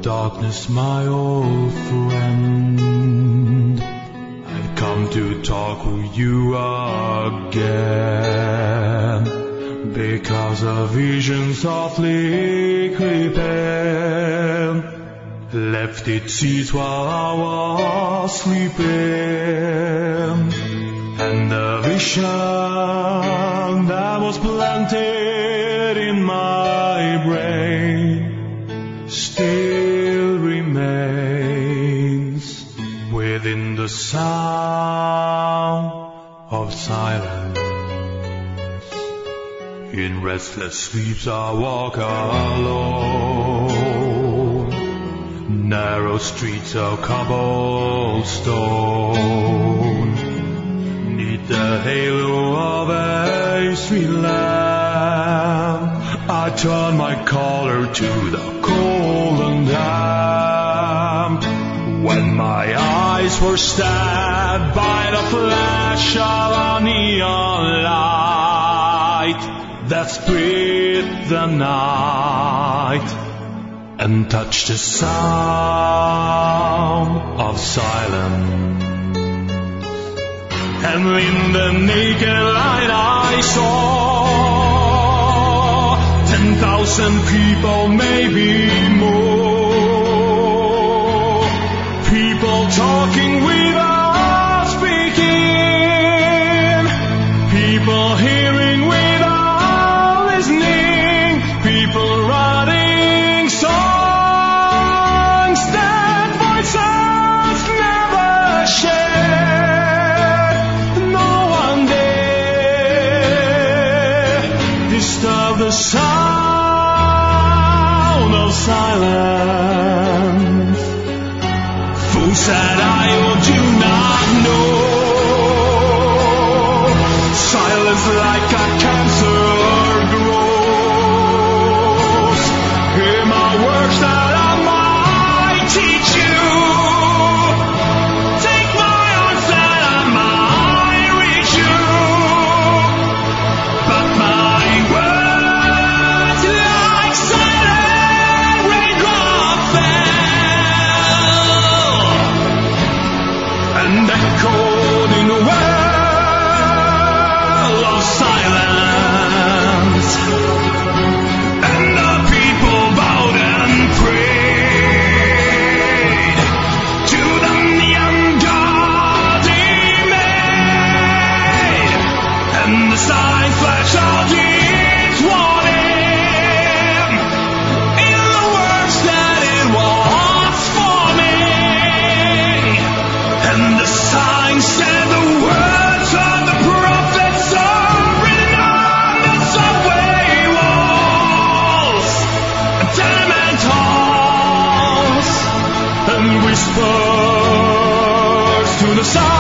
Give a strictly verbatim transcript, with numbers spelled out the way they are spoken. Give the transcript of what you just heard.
darkness, my old friend. I've come to talk with you again, because a vision softly creeping left its seeds while I was sleeping, and the vision that was planted in my brain still remains within the sound of silence. In restless sleeps I walk alone, narrow streets of cobblestone, neath the halo of a street lamp. I turn my collar to the cold and damp, when my eyes were stabbed by the flash of a neon light that split the night and touched the sound of silence. And in the naked light I saw ten thousand people, maybe more, people talking without speaking, people hearing without listening, people writing songs that voices never shared. No one dare disturb the sound of silence. Fool said I do not know. Silence like a cancer grows. Hear my words that I might teach you. Take my arms that I might reach you. But my words like silent raindrop fell and echoed in the well of silence. And the people bowed and prayed to the neon god he made, and the sign flashed out its warning in the words that it was forming. And the sign said the words of the prophets are written on the subway walls, and tenement halls, and whispers to the sound